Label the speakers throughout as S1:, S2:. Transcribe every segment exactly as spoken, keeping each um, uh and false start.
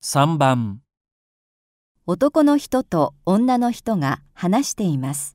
S1: さんばん、
S2: 男の人と女の人が話しています。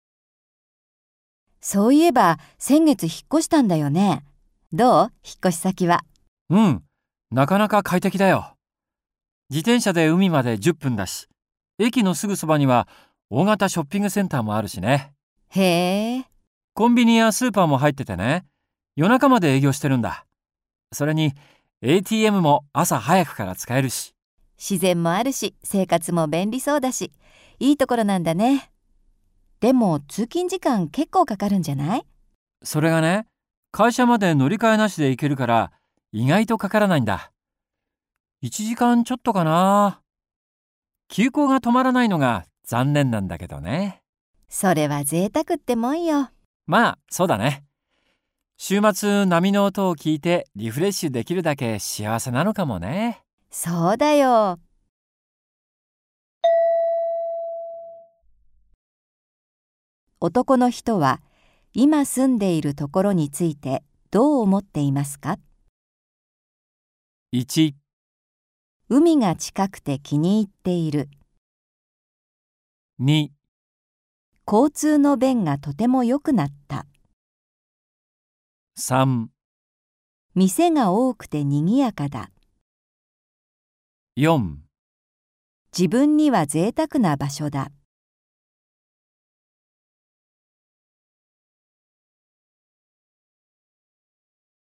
S2: そういえば先月引っ越したんだよね。どう？引っ越し先は。
S1: うん、なかなか快適だよ。自転車で海までじゅっぷんだし、駅のすぐそばには大型ショッピングセンターもあるしね。
S2: へえ、
S1: コンビニやスーパーも入っててね、夜中まで営業してるんだ。それに エーティーエム も朝早くから使えるし。
S2: 自然もあるし生活も便利そうだし、いいところなんだね。でも通勤時間結構かかるんじゃない？
S1: それがね、会社まで乗り換えなしで行けるから意外とかからないんだ。いちじかんちょっとかな。急行が止まらないのが残念なんだけどね。
S2: それは贅沢ってもんよ。
S1: まあ、そうだね。週末波の音を聞いてリフレッシュできるだけ幸せなのかもね。
S2: そうだよ。男の人は今住んでいるところについてどう思っていますか？
S1: いち、
S2: 海が近くて気に入っている。
S1: に、
S2: 交通の便がとても良くなった。
S1: さん、
S2: 店が多くて賑やかだ。
S1: よん。
S2: 自分には贅沢な場所だ。